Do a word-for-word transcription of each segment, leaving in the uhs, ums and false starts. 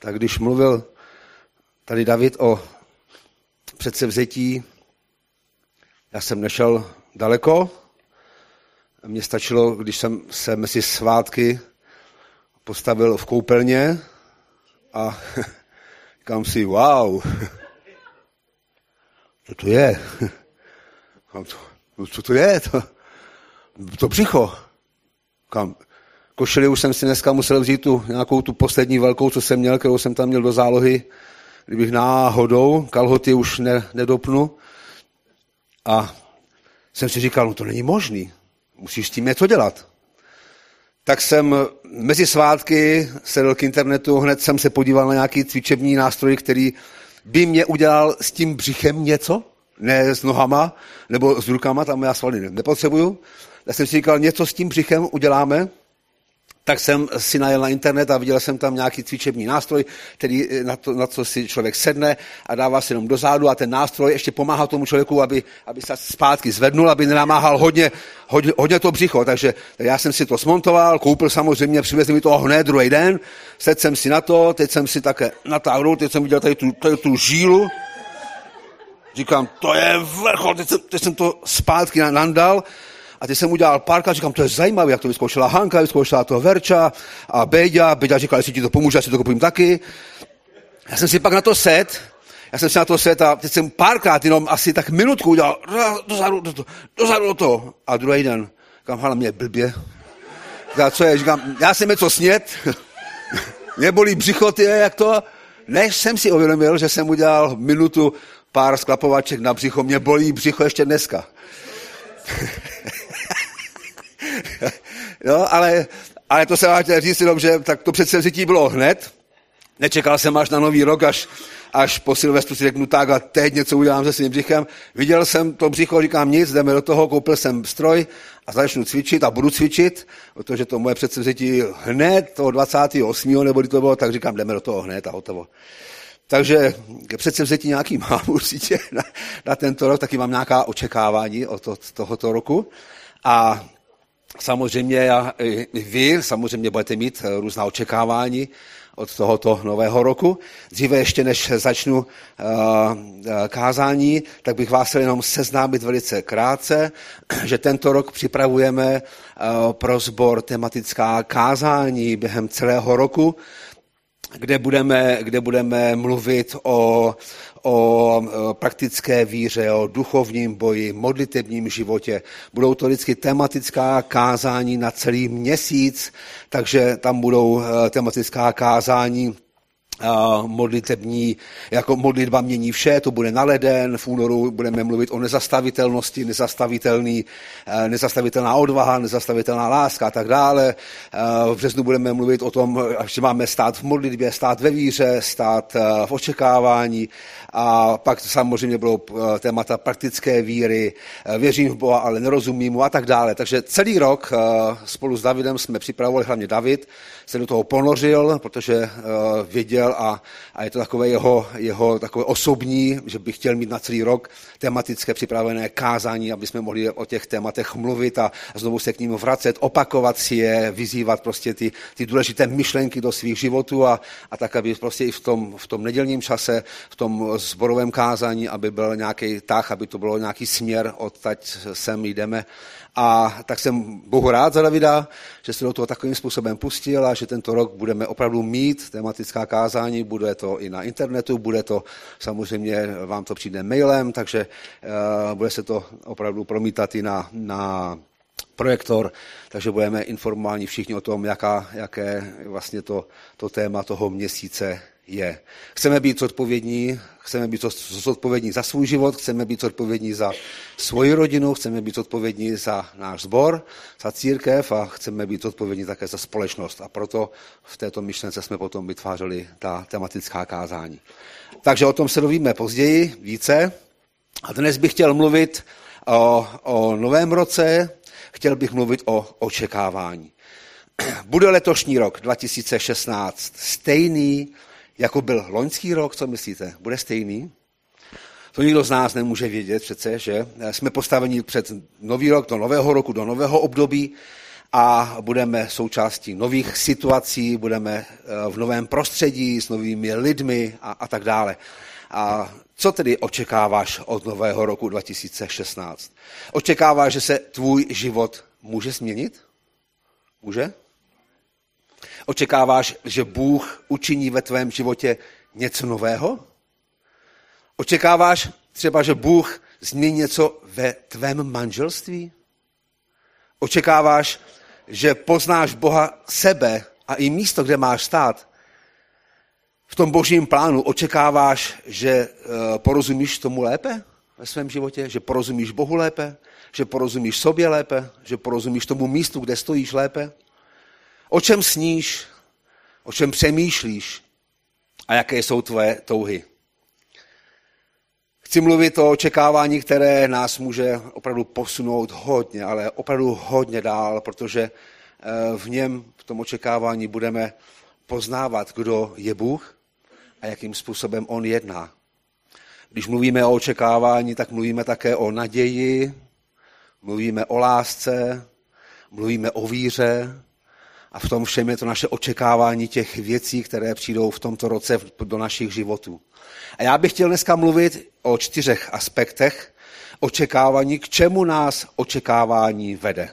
tak když mluvil tady David o předsevzetí, já jsem nešel daleko. Mně stačilo, když jsem se mezi svátky postavil v koupelně a říkám si, wow, co to je? Co to je? To, to břicho. Kam? Košili už jsem si dneska musel vzít tu nějakou tu poslední velkou, co jsem měl, kterou jsem tam měl do zálohy, kdybych náhodou, kalhoty už ne, nedopnu. A jsem si říkal, no to není možný, musíš s tím něco dělat. Tak jsem mezi svátky sedl k internetu, hned jsem se podíval na nějaký cvičební nástroj, který by mě udělal s tím břichem něco, ne s nohama nebo s rukama, tam já svaly nepotřebuju. Já jsem si říkal, něco s tím břichem uděláme. Tak jsem si najel na internet a viděl jsem tam nějaký cvičební nástroj, který na, to, na co si člověk sedne a dává si jenom do zádu a ten nástroj ještě pomáhá tomu člověku, aby, aby se zpátky zvednul, aby nenamáhal hodně, hodně, hodně to břicho. Takže já jsem si to smontoval, koupil samozřejmě, přivezli mi to hned druhý den, sedl jsem si na to, teď jsem si také natáhnul, teď jsem viděl tady tu, tady tu žílu. Říkám, to je vrchol, teď jsem, teď jsem to zpátky nandal. A teď jsem udělal párkrát, říkám, to je zajímavé, jak to vyzkoušela Hanka, vyzkoušela to Verča a Béďa. Béďa říkal, jestli ti to pomůže, já si to koupím taky. Já jsem si pak na to set, já jsem si na to set a teď jsem párkrát, jenom asi tak minutku udělal, dozadu do toho, dozadu do toho. A druhý den, říkám, hala, mě je blbě. Říkám, co je, říkám, já jsem něco snět, mě bolí břicho, ty, jak to. Než jsem si uvědomil, že jsem udělal minutu pár sklapovaček na břicho, mě bolí břicho ještě dneska. No, ale, ale to se vám chtěl říct jenom, že tak to předsevzetí bylo hned. Nečekal jsem až na nový rok, až, až po Silvestru si řeknu tak a teď něco udělám se svým břichem. Viděl jsem to břicho, říkám nic, jdeme do toho, koupil jsem stroj a začnu cvičit a budu cvičit, protože to moje předsevzetí hned toho dvacátého osmého nebo kdy to bylo, tak říkám, jdeme do toho hned a hotovo. Takže předsevzetí nějaký mám určitě na, na tento rok, taky mám nějaká očekávání od to, tohoto roku. A samozřejmě já, vy samozřejmě budete mít různá očekávání od tohoto nového roku. Dříve ještě, než začnu uh, kázání, tak bych vás chtěl jenom seznámit velice krátce, že tento rok připravujeme uh, pro sbor tematická kázání během celého roku, kde budeme, kde budeme mluvit o, o praktické víře, o duchovním boji, modlitebním životě. Budou to vždycky tematická kázání na celý měsíc, takže tam budou tematická kázání modlitební, jako modlitba mění vše, to bude na leden, v únoru budeme mluvit o nezastavitelnosti, nezastavitelný, nezastavitelná odvaha, nezastavitelná láska a tak dále. V březnu budeme mluvit o tom, že máme stát v modlitbě, stát ve víře, stát v očekávání a pak samozřejmě budou témata praktické víry, věřím v Boha, ale nerozumím mu a tak dále. Takže celý rok spolu s Davidem jsme připravovali, hlavně David se do toho ponořil, protože věděl a, a je to takové jeho, jeho takové osobní, že bych chtěl mít na celý rok tematické připravené kázání, aby jsme mohli o těch tématech mluvit a znovu se k ním vracet, opakovat si je, vyzývat prostě ty, ty důležité myšlenky do svých životů a, a tak, aby prostě i v tom, v tom nedělním čase, v tom sborovém kázání, aby byl nějaký tah, aby to bylo nějaký směr, odtaď sem jdeme. A tak jsem Bohu rád za Davida, že se do toho takovým způsobem pustil a že tento rok budeme opravdu mít tematická kázání, bude to i na internetu, bude to samozřejmě, vám to přijde mailem, takže uh, bude se to opravdu promítat i na, na projektor, takže budeme informováni všichni o tom, jaká, jaké vlastně to, to téma toho měsíce je. Chceme být zodpovědní, chceme být zodpovědní za svůj život, chceme být zodpovědní za svoji rodinu, chceme být zodpovědní za náš sbor, za církev a chceme být zodpovědní také za společnost. A proto v této myšlence jsme potom vytvářeli ta tematická kázání. Takže o tom se dovíme později více. A dnes bych chtěl mluvit o, o novém roce, chtěl bych mluvit o očekávání. Bude letošní rok dva tisíce šestnáct stejný, jako byl loňský rok, co myslíte? Bude stejný? To nikdo z nás nemůže vědět přece, že jsme postaveni před nový rok, do nového roku, do nového období a budeme součástí nových situací, budeme v novém prostředí s novými lidmi a, a tak dále. A co tedy očekáváš od nového roku dva tisíce šestnáct? Očekáváš, že se tvůj život může změnit? Může? Očekáváš, že Bůh učiní ve tvém životě něco nového? Očekáváš třeba, že Bůh změní něco ve tvém manželství? Očekáváš, že poznáš Boha sebe a i místo, kde máš stát? V tom božím plánu očekáváš, že porozumíš tomu lépe ve svém životě? Že porozumíš Bohu lépe? Že porozumíš sobě lépe? Že porozumíš tomu místu, kde stojíš lépe? O čem sníš? O čem přemýšlíš? A jaké jsou tvoje touhy? Chci mluvit o očekávání, které nás může opravdu posunout hodně, ale opravdu hodně dál, protože v něm, v tom očekávání budeme poznávat, kdo je Bůh a jakým způsobem on jedná. Když mluvíme o očekávání, tak mluvíme také o naději, mluvíme o lásce, mluvíme o víře a v tom všem je to naše očekávání těch věcí, které přijdou v tomto roce do našich životů. A já bych chtěl dneska mluvit o čtyřech aspektech očekávání, k čemu nás očekávání vede.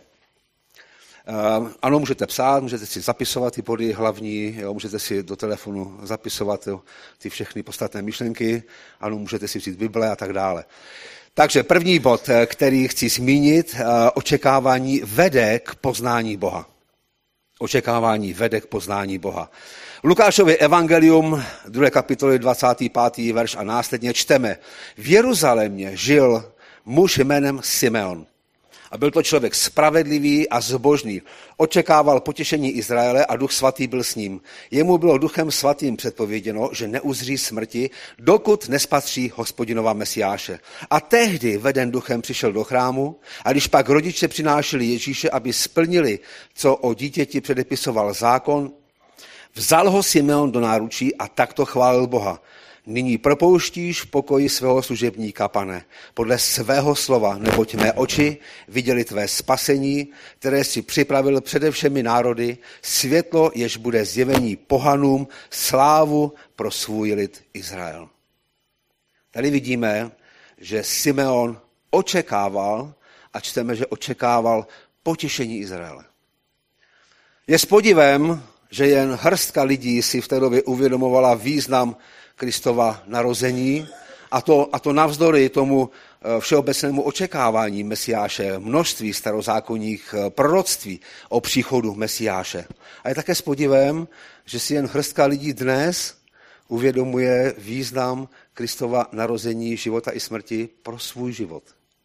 Ano, můžete psát, můžete si zapisovat ty body hlavní, jo, můžete si do telefonu zapisovat jo, ty všechny podstatné myšlenky, ano, můžete si vzít Bible a tak dále. Takže první bod, který chci zmínit, očekávání vede k poznání Boha. Očekávání vede k poznání Boha. V Lukášově evangelium, druhé kapitoly, dvacátý pátý verš a následně čteme. V Jeruzalémě žil muž jménem Simeon. A byl to člověk spravedlivý a zbožný. Očekával potěšení Izraele a Duch svatý byl s ním. Jemu bylo Duchem svatým předpověděno, že neuzří smrti, dokud nespatří Hospodinova Mesiáše. A tehdy veden Duchem přišel do chrámu a když pak rodiče přinášeli Ježíše, aby splnili, co o dítěti předepisoval zákon, vzal ho Simeon do náručí a takto chválil Boha. Nyní propouštíš v pokoji svého služebníka, Pane, podle svého slova, neboť mé oči viděli tvé spasení, které si připravil přede všemi národy, světlo, jež bude zjevení pohanům, slávu pro svůj lid Izrael. Tady vidíme, že Simeon očekával, a čteme, že očekával potěšení Izraele. Je s podivem, že jen hrstka lidí si v té době uvědomovala význam Kristova narození a to, a to navzdory tomu všeobecnému očekávání Mesiáše, množství starozákonních proroctví o příchodu Mesiáše. A je také s podivem, že si jen hrstka lidí dnes uvědomuje význam Kristova narození, života i smrti pro svůj život.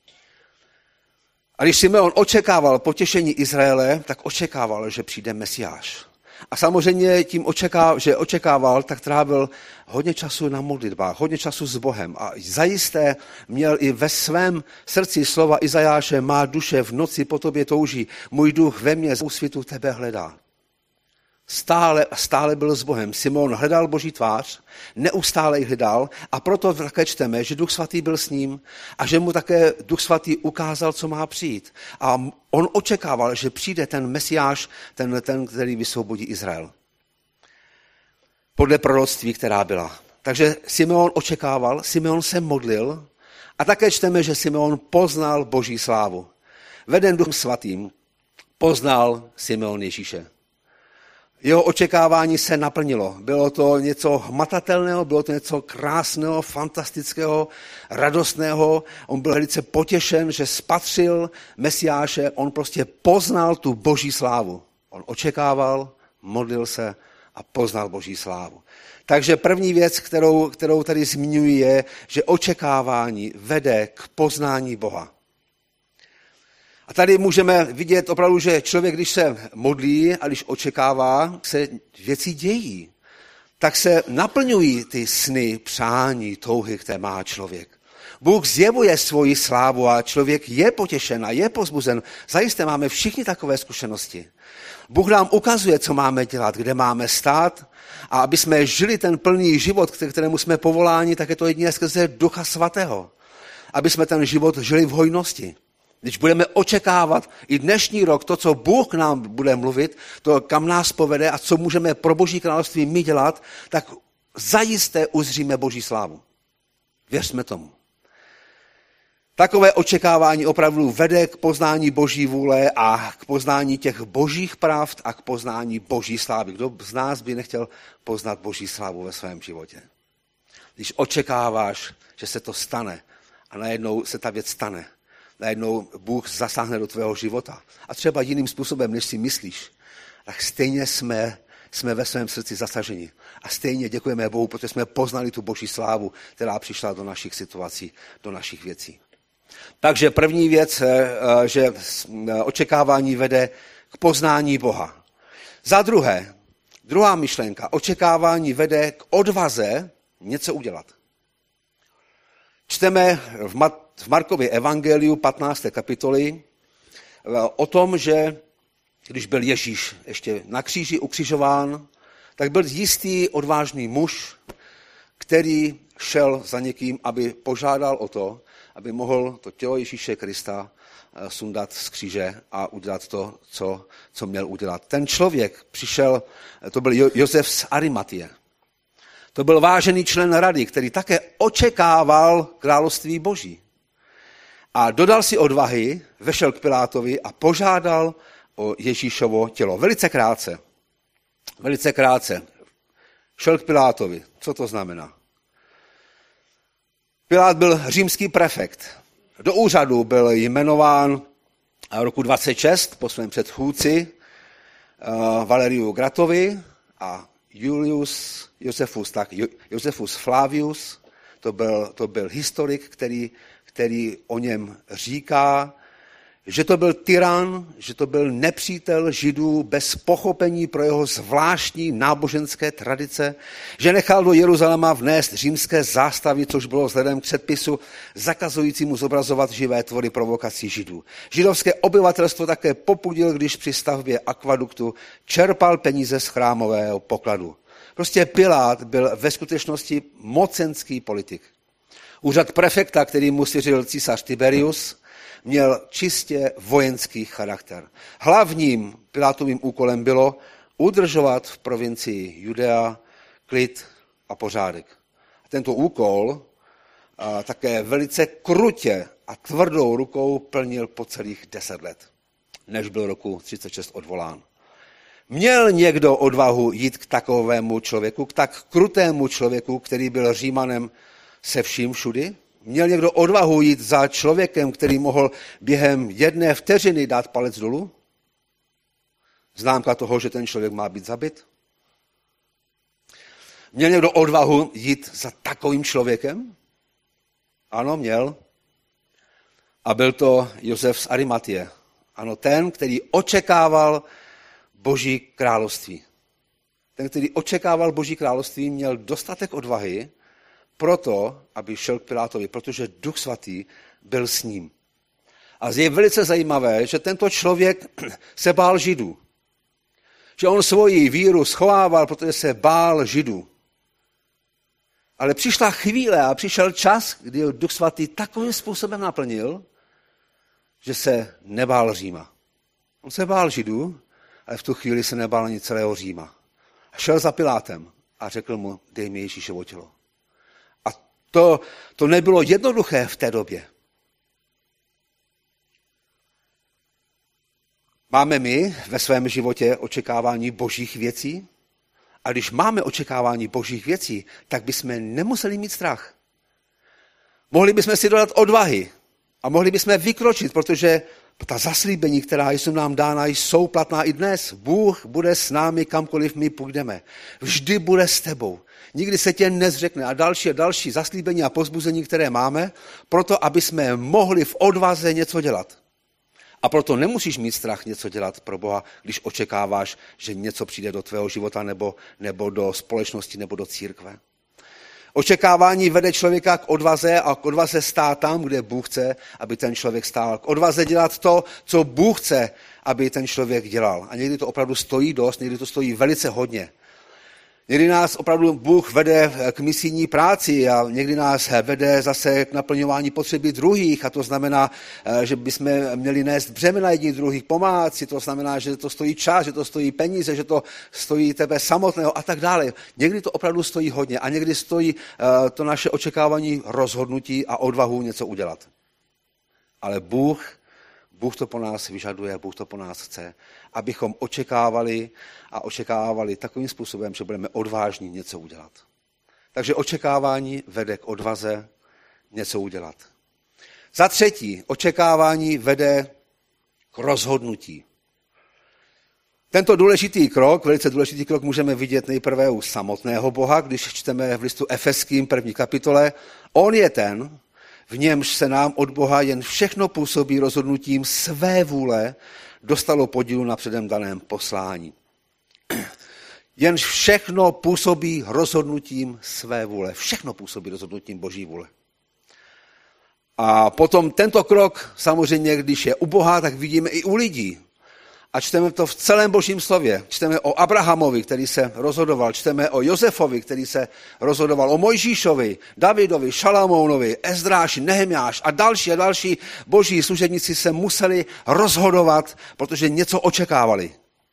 A když Simeon očekával potěšení Izraele, tak očekával, že přijde Mesiáš. A samozřejmě tím, očekával, že očekával, tak trávil hodně času na modlitbách, hodně času s Bohem. A zajisté měl i ve svém srdci slova Izajáše, má duše v noci po tobě touží, můj duch ve mně z úsvitu tebe hledá. Stále, stále byl s Bohem. Simeon hledal Boží tvář, neustále ji hledal a proto také čteme, že Duch svatý byl s ním a že mu také Duch svatý ukázal, co má přijít. A on očekával, že přijde ten Mesiáš, ten, ten který vysvobodí Izrael. Podle proroctví, která byla. Takže Simeon očekával, Simeon se modlil a také čteme, že Simeon poznal Boží slávu. Veden Duchem svatým poznal Simeon Ježíše. Jeho očekávání se naplnilo. Bylo to něco hmatatelného, bylo to něco krásného, fantastického, radostného. On byl velice potěšen, že spatřil Mesiáše, on prostě poznal tu Boží slávu. On očekával, modlil se a poznal Boží slávu. Takže první věc, kterou, kterou tady zmiňuji, je, že očekávání vede k poznání Boha. A tady můžeme vidět opravdu, že člověk, když se modlí a když očekává, se věci dějí, tak se naplňují ty sny, přání, touhy, které má člověk. Bůh zjevuje svoji slávu a člověk je potěšen a je povzbuzen. Zajisté máme všichni takové zkušenosti. Bůh nám ukazuje, co máme dělat, kde máme stát a aby jsme žili ten plný život, kterému jsme povoláni, tak je to jedině skrze Ducha svatého. Aby jsme ten život žili v hojnosti. Když budeme očekávat i dnešní rok, to, co Bůh nám bude mluvit, to, kam nás povede a co můžeme pro Boží království my dělat, tak zajisté uzříme Boží slávu. Věřme tomu. Takové očekávání opravdu vede k poznání Boží vůle a k poznání těch božích pravd a k poznání Boží slávy. Kdo z nás by nechtěl poznat Boží slávu ve svém životě? Když očekáváš, že se to stane a najednou se ta věc stane, najednou Bůh zasáhne do tvého života a třeba jiným způsobem, než si myslíš, tak stejně jsme, jsme ve svém srdci zasaženi. A stejně děkujeme Bohu, protože jsme poznali tu Boží slávu, která přišla do našich situací, do našich věcí. Takže první věc, že očekávání vede k poznání Boha. Za druhé, druhá myšlenka, očekávání vede k odvaze něco udělat. Čteme v Markově evangeliu patnácté kapitoly o tom, že když byl Ježíš ještě na kříži ukřižován, tak byl jistý odvážný muž, který šel za někým, aby požádal o to, aby mohl to tělo Ježíše Krista sundat z kříže a udělat to, co, co měl udělat. Ten člověk přišel, to byl Josef z Arimatie. To byl vážený člen rady, který také očekával království Boží. A dodal si odvahy, vešel k Pilátovi a požádal o Ježíšovo tělo. Velice krátce. Velice krátce. Šel k Pilátovi. Co to znamená? Pilát byl římský prefekt. Do úřadu byl jmenován roku dvacet šest po svém předchůdci Valeriu Gratovi a Julius Josephus, tak Josephus Flavius, to byl, to byl historik, který, který o něm říká, že to byl tyran, že to byl nepřítel Židů bez pochopení pro jeho zvláštní náboženské tradice, že nechal do Jeruzaléma vnést římské zástavy, což bylo vzhledem k předpisu zakazujícímu zobrazovat živé tvory provokací Židů. Židovské obyvatelstvo také popudil, když při stavbě akvaduktu čerpal peníze z chrámového pokladu. Prostě Pilát byl ve skutečnosti mocenský politik. Úřad prefekta, který mu svěřil císař Tiberius, měl čistě vojenský charakter. Hlavním Pilátovým úkolem bylo udržovat v provincii Judea klid a pořádek. A tento úkol a také velice krutě a tvrdou rukou plnil po celých deset let, než byl roku třicet šest odvolán. Měl někdo odvahu jít k takovému člověku, k tak krutému člověku, který byl Římanem se vším všudy? Měl někdo odvahu jít za člověkem, který mohl během jedné vteřiny dát palec dolů? Známka toho, že ten člověk má být zabit? Měl někdo odvahu jít za takovým člověkem? Ano, měl. A byl to Josef z Arimatie. Ano, ten, který očekával Boží království. Ten, který očekával Boží království, měl dostatek odvahy proto, aby šel k Pilátovi, protože Duch Svatý byl s ním. A je velice zajímavé, že tento člověk se bál Židů. Že on svoji víru schovával, protože se bál Židů. Ale přišla chvíle a přišel čas, kdy ho Duch Svatý takovým způsobem naplnil, že se nebál Říma. On se bál Židů, ale v tu chvíli se nebál ani celého Říma. A šel za Pilátem a řekl mu, dej mi Ježíšovo tělo. A to, to nebylo jednoduché v té době. Máme my ve svém životě očekávání božích věcí? A když máme očekávání božích věcí, tak bychom nemuseli mít strach. Mohli bychom si dodat odvahy a mohli bychom vykročit, protože ta zaslíbení, která jsou nám dána, jsou platná i dnes. Bůh bude s námi, kamkoliv my půjdeme. Vždy bude s tebou. Nikdy se tě nezřekne. A další a další zaslíbení a povzbuzení, které máme, proto, aby jsme mohli v odvaze něco dělat. A proto nemusíš mít strach něco dělat pro Boha, když očekáváš, že něco přijde do tvého života nebo, nebo do společnosti nebo do církve. Očekávání vede člověka k odvaze a k odvaze stát tam, kde Bůh chce, aby ten člověk stál. K odvaze dělat to, co Bůh chce, aby ten člověk dělal. A někdy to opravdu stojí dost, někdy to stojí velice hodně. Někdy nás opravdu Bůh vede k misijní práci a někdy nás vede zase k naplňování potřeby druhých a to znamená, že bychom měli nést břemena jedních druhých, pomáhat si, to znamená, že to stojí čas, že to stojí peníze, že to stojí tebe samotného a tak dále. Někdy to opravdu stojí hodně a někdy stojí to naše očekávání rozhodnutí a odvahu něco udělat. Ale Bůh Bůh to po nás vyžaduje, Bůh to po nás chce, abychom očekávali a očekávali takovým způsobem, že budeme odvážní něco udělat. Takže očekávání vede k odvaze něco udělat. Za třetí, očekávání vede k rozhodnutí. Tento důležitý krok, velice důležitý krok můžeme vidět nejprve u samotného Boha, když čteme v listu Efeským první kapitole. On je ten, v němž se nám od Boha jen všechno působí rozhodnutím své vůle, dostalo podílu na předem daném poslání. Jenž všechno působí rozhodnutím své vůle. Všechno působí rozhodnutím Boží vůle. A potom tento krok, samozřejmě, když je u Boha, tak vidíme i u lidí. A čteme to v celém Božím slově. Čteme o Abrahamovi, který se rozhodoval. Čteme o Josefovi, který se rozhodoval. O Mojžíšovi, Davidovi, Šalamounovi, Ezdráši, Nehemiáš a další a další boží služebníci se museli rozhodovat, protože něco očekávali.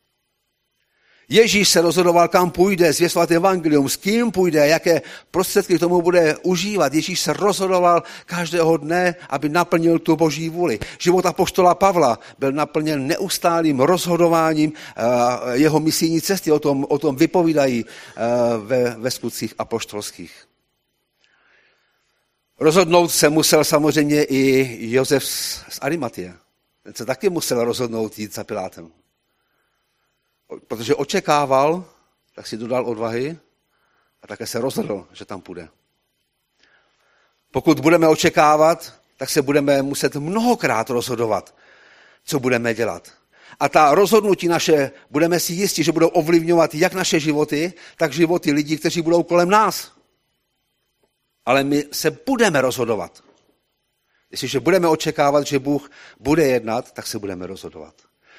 Ježíš se rozhodoval, kam půjde, zvěstovat evangelium, s kým půjde, jaké prostředky k tomu bude užívat. Ježíš se rozhodoval každého dne, aby naplnil tu Boží vůli. Život apoštola Pavla byl naplněn neustálým rozhodováním jeho misijní cesty. O tom, o tom vypovídají ve, ve skutcích apoštolských. Rozhodnout se musel samozřejmě i Josef z Arimatie. Ten se taky musel rozhodnout jít za Pilátem. Protože očekával, tak si dodal odvahy a také se rozhodl, že tam půjde. Pokud budeme očekávat, tak se budeme muset mnohokrát rozhodovat, co budeme dělat. A ta rozhodnutí naše, budeme si jistí, že budou ovlivňovat jak naše životy, tak životy lidí, kteří budou kolem nás. Ale my se budeme rozhodovat. Jestliže budeme očekávat, že Bůh bude jednat, tak se budeme rozhodovat.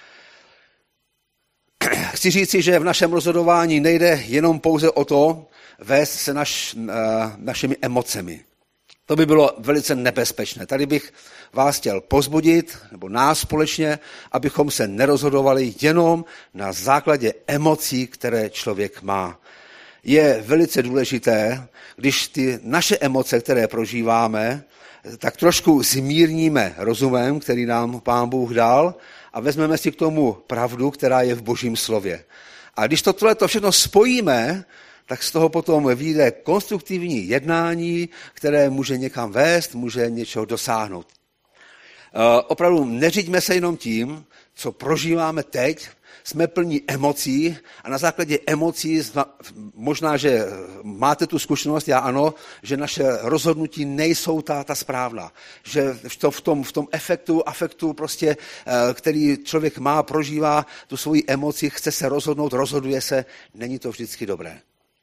Chci říci, že v našem rozhodování nejde jenom pouze o to vést se naš, našimi emocemi. To by bylo velice nebezpečné. Tady bych vás chtěl povzbudit, nebo nás společně, abychom se nerozhodovali jenom na základě emocí, které člověk má. Je velice důležité, když ty naše emoce, které prožíváme, tak trošku zmírníme rozumem, který nám Pán Bůh dal, a vezmeme si k tomu pravdu, která je v Božím slově. A když to tohleto všechno spojíme, tak z toho potom vyjde konstruktivní jednání, které může někam vést, může něčeho dosáhnout. E, opravdu neřiďme se jenom tím, co prožíváme teď, jsme plní emocí a na základě emocí, možná, že máte tu zkušenost, já ano, že naše rozhodnutí nejsou ta, ta správná. Že to v, tom, v tom efektu, afektu, prostě, který člověk má, prožívá tu svoji emoci, chce se rozhodnout, rozhoduje se, není to vždycky dobré.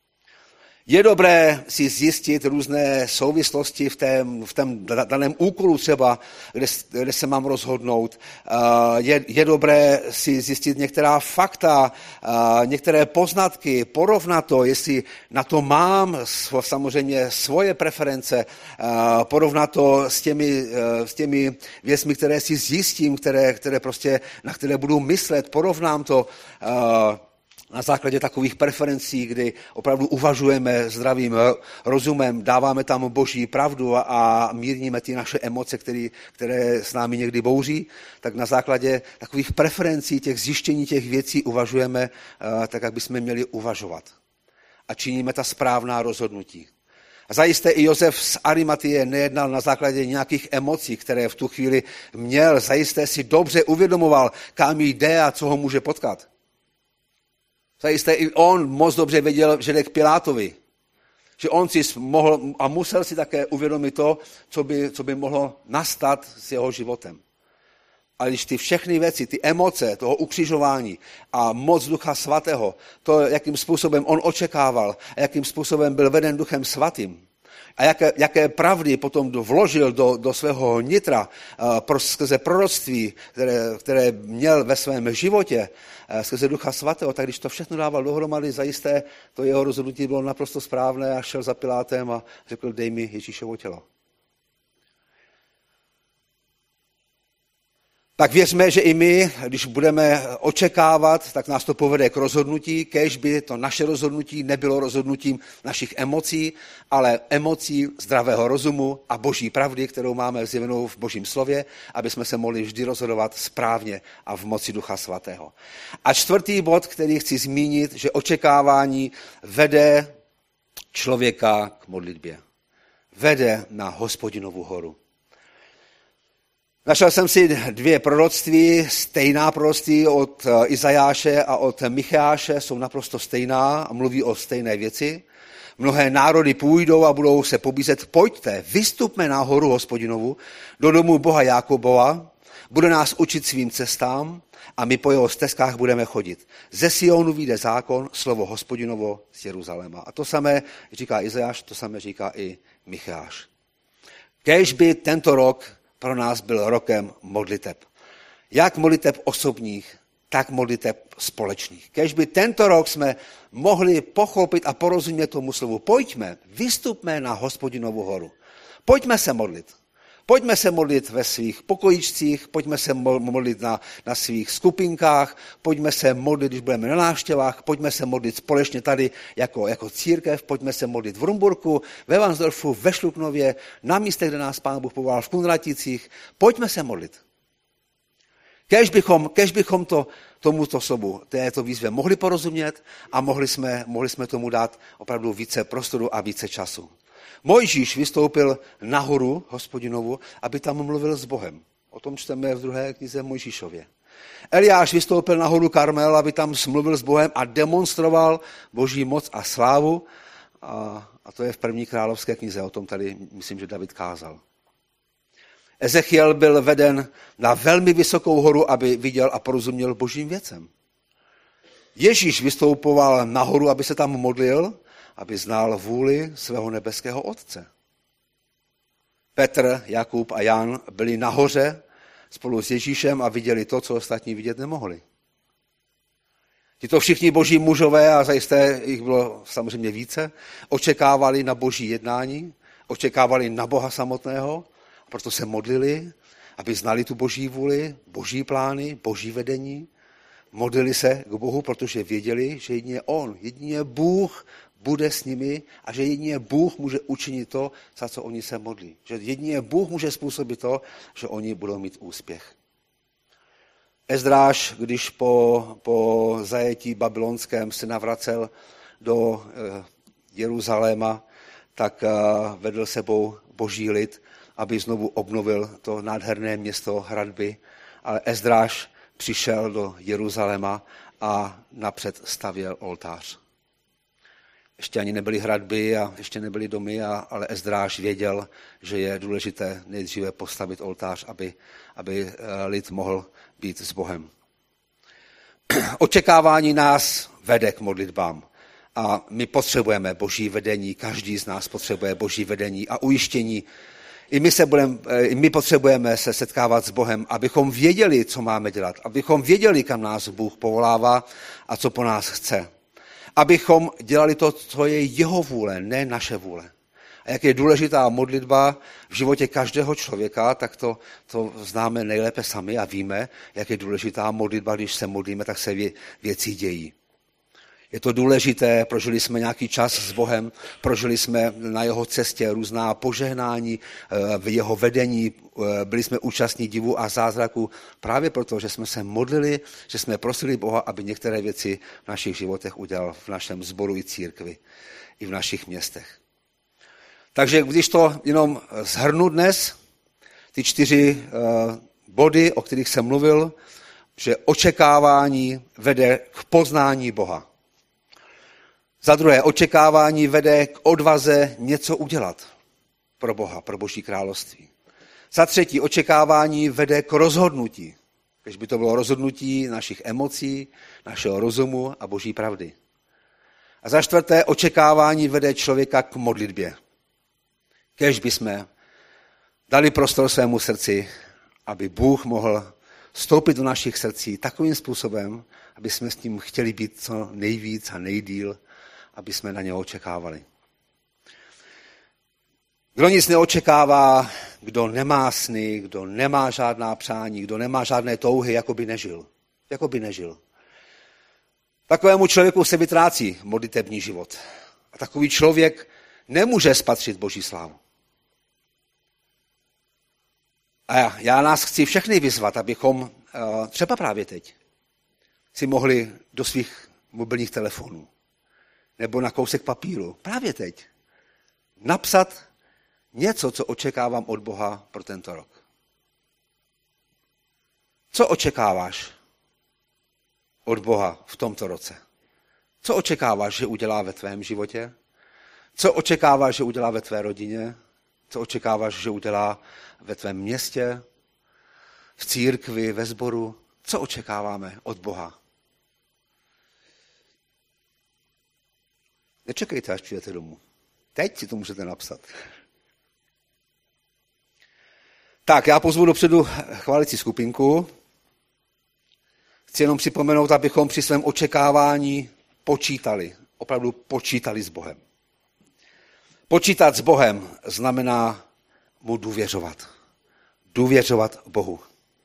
Je dobré si zjistit různé souvislosti v tom, v tom daném úkolu třeba, kde, kde se mám rozhodnout. Je, je dobré si zjistit některá fakta, některé poznatky, porovnat to, jestli na to mám samozřejmě svoje preference, porovnat to s těmi, s těmi věcmi, které si zjistím, které, které prostě, na které budu myslet, porovnám to na základě takových preferencí, kdy opravdu uvažujeme zdravým rozumem, dáváme tam Boží pravdu a mírníme ty naše emoce, které, které s námi někdy bouří, tak na základě takových preferencí, těch zjištění těch věcí uvažujeme tak, jak bychom měli uvažovat. A činíme ta správná rozhodnutí. A zajisté i Josef z Arimatie nejednal na základě nějakých emocí, které v tu chvíli měl. Zajisté si dobře uvědomoval, kam jde a co ho může potkat. Zajisté i on moc dobře věděl, že jde k Pilátovi. Že on si mohl a musel si také uvědomit to, co by, co by mohlo nastat s jeho životem. Ale když ty všechny věci, ty emoce toho ukřižování a moc Ducha Svatého, to, jakým způsobem on očekával a jakým způsobem byl veden Duchem Svatým, a jaké, jaké pravdy potom vložil do, do svého nitra pro, skrze proroctví, které, které měl ve svém životě, skrze Ducha Svatého, tak když to všechno dával dohromady, zajisté to jeho rozhodnutí bylo naprosto správné a šel za Pilátem a řekl, dej mi Ježíšovo tělo. Tak věřme, že i my, když budeme očekávat, tak nás to povede k rozhodnutí, kéž by to naše rozhodnutí nebylo rozhodnutím našich emocí, ale emocí zdravého rozumu a boží pravdy, kterou máme zjevenou v božím slově, aby jsme se mohli vždy rozhodovat správně a v moci Ducha Svatého. A čtvrtý bod, který chci zmínit, že očekávání vede člověka k modlitbě. Vede na Hospodinovu horu. Našel jsem si dvě proroctví, stejná proroctví od Izajáše a od Micheáše, jsou naprosto stejná a mluví o stejné věci. Mnohé národy půjdou a budou se pobízet, pojďte, vystupme na horu Hospodinovu, do domu Boha Jákobova, bude nás učit svým cestám a my po jeho stezkách budeme chodit. Ze Sionu vyjde zákon, slovo Hospodinovo z Jeruzaléma. A to samé říká Izajáš, to samé říká i Micheáš. Kéž by tento rok pro nás byl rokem modliteb. Jak modliteb osobních, tak modliteb společných. Kéž by tento rok jsme mohli pochopit a porozumět tomu slovu. Pojďme, vystupme na Hospodinovu horu. Pojďme se modlit. Pojďme se modlit ve svých pokojičcích, pojďme se modlit na, na svých skupinkách, pojďme se modlit, když budeme na návštěvách, pojďme se modlit společně tady jako, jako církev, pojďme se modlit v Rumburku, ve Vansdorfu, ve Šluknově, na místech, kde nás Pán Bůh povolal, v Kunraticích. Pojďme se modlit. Kéž bychom, kéž bychom to, tomuto slovu, této výzvě mohli porozumět a mohli jsme, mohli jsme tomu dát opravdu více prostoru a více času. Mojžíš vystoupil nahoru Hospodinovu, aby tam mluvil s Bohem. O tom čteme v druhé knize Mojžíšově. Eliáš vystoupil nahoru Karmel, aby tam mluvil s Bohem a demonstroval boží moc a slávu. A, a to je v první královské knize, o tom tady myslím, že David kázal. Ezechiel byl veden na velmi vysokou horu, aby viděl a porozuměl božím věcem. Ježíš vystoupoval nahoru, aby se tam modlil, aby znal vůli svého nebeského Otce. Petr, Jakub a Jan byli nahoře spolu s Ježíšem a viděli to, co ostatní vidět nemohli. Tito všichni boží mužové, a zajisté jich bylo samozřejmě více, očekávali na boží jednání, očekávali na Boha samotného, a proto se modlili, aby znali tu boží vůli, boží plány, boží vedení. Modlili se k Bohu, protože věděli, že jedině on, jedině Bůh bude s nimi a že jedině Bůh může učinit to, za co oni se modlí. Že jedině Bůh může způsobit to, že oni budou mít úspěch. Ezdráš, když po, po zajetí babylonském se navracel do eh, Jeruzaléma, tak eh, vedl sebou boží lid, aby znovu obnovil to nádherné město hradby. Ale Ezdráš přišel do Jeruzaléma a napřed stavěl oltář. Ještě ani nebyly hradby a ještě nebyly domy, a, ale Ezdráš věděl, že je důležité nejdříve postavit oltář, aby, aby lid mohl být s Bohem. Očekávání nás vede k modlitbám a my potřebujeme boží vedení, každý z nás potřebuje boží vedení a ujištění. I my, se budem, I my potřebujeme se setkávat s Bohem, abychom věděli, co máme dělat, abychom věděli, kam nás Bůh povolává a co po nás chce. Abychom dělali to, co je jeho vůle, ne naše vůle. A jak je důležitá modlitba v životě každého člověka, tak to, to známe nejlépe sami a víme, jak je důležitá modlitba, když se modlíme, tak se vě, věci dějí. Je to důležité, prožili jsme nějaký čas s Bohem, prožili jsme na jeho cestě různá požehnání v jeho vedení, byli jsme účastní divu a zázraku právě proto, že jsme se modlili, že jsme prosili Boha, aby některé věci v našich životech udělal v našem sboru i církvi, i v našich městech. Takže když to jenom shrnu dnes, ty čtyři body, o kterých jsem mluvil, že očekávání vede k poznání Boha. Za druhé, očekávání vede k odvaze něco udělat pro Boha, pro Boží království. Za třetí, očekávání vede k rozhodnutí, když by to bylo rozhodnutí našich emocí, našeho rozumu a Boží pravdy. A za čtvrté, očekávání vede člověka k modlitbě. Kéž bychom dali prostor svému srdci, aby Bůh mohl vstoupit do našich srdcí takovým způsobem, aby jsme s ním chtěli být co nejvíc a nejdýl, aby jsme na něho očekávali. Kdo nic neočekává, kdo nemá sny, kdo nemá žádná přání, kdo nemá žádné touhy, jako by nežil. Jako by nežil. Takovému člověku se vytrácí modlitební život. A takový člověk nemůže spatřit Boží slávu. A já, já nás chci všechny vyzvat, abychom třeba právě teď si mohli do svých mobilních telefonů nebo na kousek papíru, právě teď, napsat něco, co očekávám od Boha pro tento rok. Co očekáváš od Boha v tomto roce? Co očekáváš, že udělá ve tvém životě? Co očekáváš, že udělá ve tvé rodině? Co očekáváš, že udělá ve tvém městě, v církvi, ve sboru? Co očekáváme od Boha? Nečekejte, až přijdete domů. Teď si to můžete napsat. Tak, já pozvu dopředu chválicí skupinku. Chci jenom připomenout, abychom při svém očekávání počítali. Opravdu počítali s Bohem. Počítat s Bohem znamená mu důvěřovat. Důvěřovat Bohu.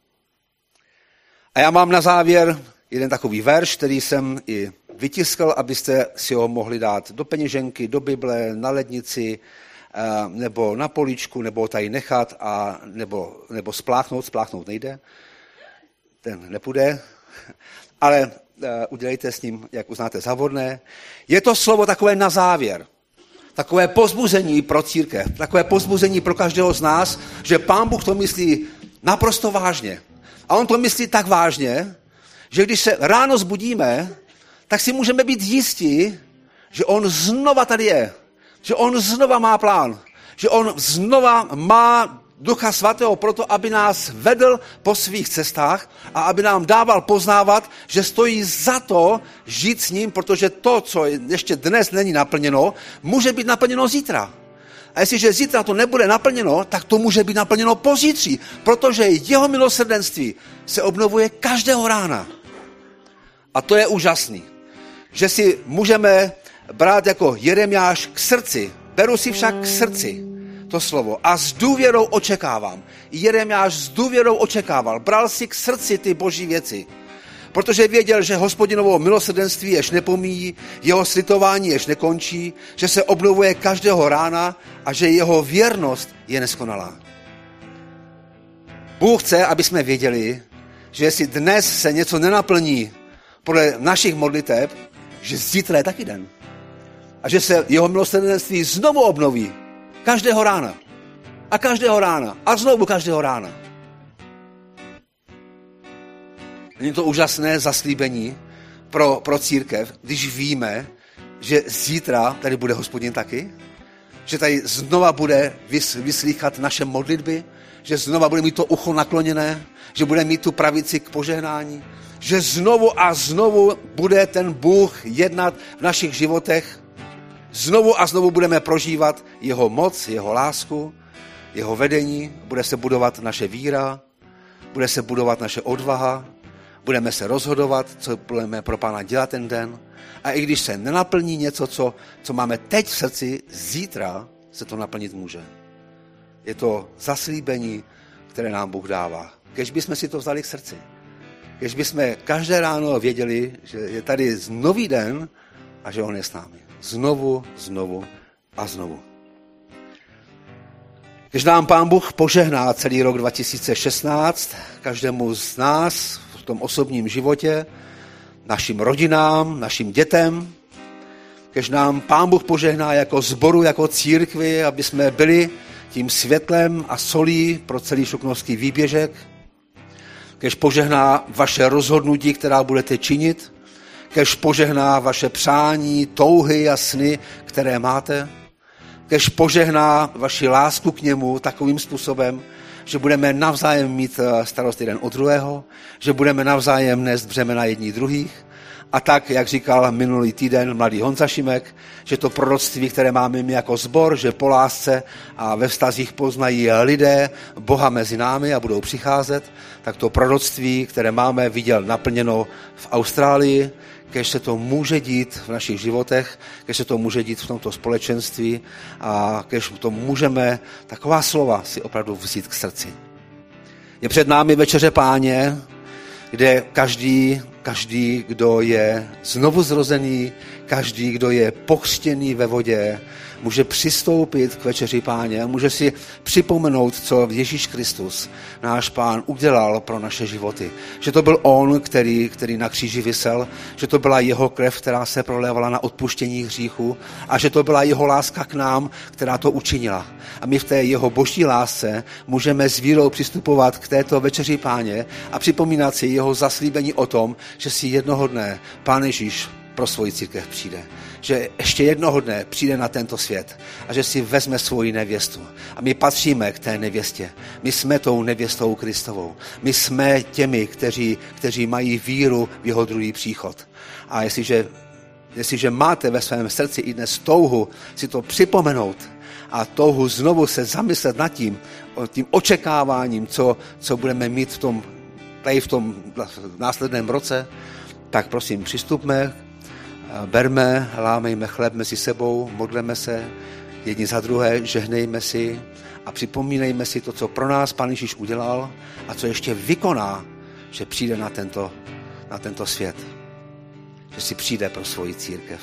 A já mám na závěr jeden takový verš, který jsem i vytiskl, abyste si ho mohli dát do peněženky, do Bible, na lednici, nebo na poličku, nebo tady nechat, a, nebo, nebo spláchnout. Spláchnout nejde, ten nepůjde, ale udělejte s ním, jak uznáte za vhodné. Je to slovo takové na závěr. Takové povzbuzení pro církev, takové povzbuzení pro každého z nás, že Pán Bůh to myslí naprosto vážně. A on to myslí tak vážně, že když se ráno zbudíme, tak si můžeme být jistí, že on znova tady je, že on znova má plán, že on znova má Ducha Svatého proto, aby nás vedl po svých cestách a aby nám dával poznávat, že stojí za to žít s ním, protože to, co ještě dnes není naplněno, může být naplněno zítra. A jestliže zítra to nebude naplněno, tak to může být naplněno pozítří, protože jeho milosrdenství se obnovuje každého rána. A to je úžasný, že si můžeme brát jako Jeremiáš k srdci, beru si však k srdci to slovo a s důvěrou očekávám. Jeremiáš s důvěrou očekával, bral si k srdci ty boží věci, protože věděl, že Hospodinovo milosrdenství jež nepomíjí, jeho slitování jež nekončí, že se obnovuje každého rána a že jeho věrnost je neskonalá. Bůh chce, aby jsme věděli, že jestli dnes se něco nenaplní podle našich modliteb, že zítra je taky den. A že se jeho milosrdenství znovu obnoví. Každého rána. A každého rána. A znovu každého rána. Není to úžasné zaslíbení pro, pro církev, když víme, že zítra tady bude Hospodin taky? Že tady znova bude vys, vyslýchat naše modlitby? Že znova bude mít to ucho nakloněné? Že bude mít tu pravici k požehnání? Že znovu a znovu bude ten Bůh jednat v našich životech? Znovu a znovu budeme prožívat jeho moc, jeho lásku, jeho vedení, bude se budovat naše víra, bude se budovat naše odvaha, budeme se rozhodovat, co budeme pro Pána dělat ten den. A i když se nenaplní něco, co, co máme teď v srdci, zítra se to naplnit může. Je to zaslíbení, které nám Bůh dává. Kež bychom si to vzali k srdci. Kež bychom každé ráno věděli, že je tady nový den a že on je s námi. Znovu, znovu a znovu. Když nám Pán Bůh požehná celý rok dva tisíce šestnáct, každému z nás v tom osobním životě, našim rodinám, našim dětem, když nám Pán Bůh požehná jako sboru, jako církvi, aby jsme byli tím světlem a solí pro celý šuknovský výběžek, když požehná vaše rozhodnutí, která budete činit, kež požehná vaše přání, touhy a sny, které máte, kež požehná vaši lásku k němu takovým způsobem, že budeme navzájem mít starost jeden od druhého, že budeme navzájem nést břemena jední druhých A tak, jak říkal minulý týden mladý Honza Šimek, že to proroctví, které máme my jako sbor, že po lásce a ve vztazích poznají lidé Boha mezi námi a budou přicházet, tak to proroctví, které máme, viděl naplněno v Austrálii, kež se to může dít v našich životech, kež se to může dít v tomto společenství a kež to můžeme taková slova si opravdu vzít k srdci. Je před námi večeře Páně, kde každý, každý, kdo je znovu zrozený, každý, kdo je pokřtěný ve vodě, může přistoupit k večeři Páně a může si připomenout, co Ježíš Kristus, náš Pán, udělal pro naše životy. Že to byl on, který, který na kříži visel, že to byla jeho krev, která se prolévala na odpuštění hříchu a že to byla jeho láska k nám, která to učinila. A my v té jeho boží lásce můžeme s vírou přistupovat k této večeři Páně a připomínat si jeho zaslíbení o tom, že si jednoho dne Pán Ježíš pro svoji církev přijde. Že ještě jednoho dne přijde na tento svět a že si vezme svoji nevěstu. A my patříme k té nevěstě. My jsme tou nevěstou Kristovou. My jsme těmi, kteří, kteří mají víru v jeho druhý příchod. A jestliže, jestliže máte ve svém srdci i dnes touhu si to připomenout a touhu znovu se zamyslet nad tím, tím očekáváním, co, co budeme mít v tom, v tom následném roce, tak prosím, přistupme, berme, lámejme chleb mezi sebou, modleme se jedni za druhé, žehnejme si a připomínejme si to, co pro nás Pán Ježíš udělal a co ještě vykoná, že přijde na tento, na tento svět. Že si přijde pro svoji církev.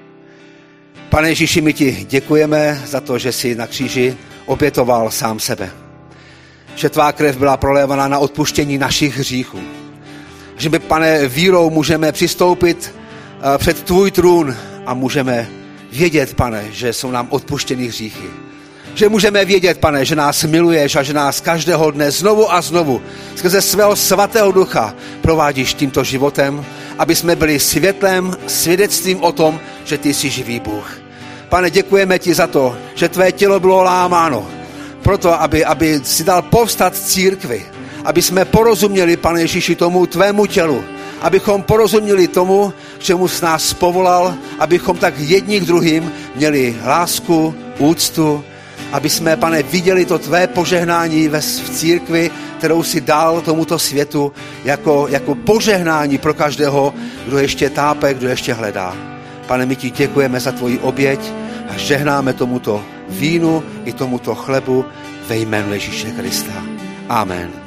Pane Ježíši, my ti děkujeme za to, že jsi na kříži obětoval sám sebe. Že tvá krev byla prolévaná na odpuštění našich hříchů. Že my, Pane, vírou můžeme přistoupit před tvůj trůn a můžeme vědět, Pane, že jsou nám odpuštěny hříchy. Že můžeme vědět, Pane, že nás miluješ a že nás každého dne znovu a znovu skrze svého svatého ducha provádíš tímto životem, aby jsme byli světlem, svědectvím o tom, že ty jsi živý Bůh. Pane, děkujeme ti za to, že tvé tělo bylo lámáno, proto, aby, aby si dal povstat církvi, aby jsme porozuměli, Pane Ježíši, tomu tvému tělu, abychom porozuměli tomu, k čemu jsi nás povolal, abychom tak jedni k druhým měli lásku, úctu, aby jsme, Pane, viděli to tvé požehnání v církvi, kterou si dal tomuto světu jako, jako požehnání pro každého, kdo ještě tápe, kdo ještě hledá. Pane, my ti děkujeme za tvoji oběť a žehnáme tomuto vínu i tomuto chlebu ve jménu Ježíše Krista. Amen.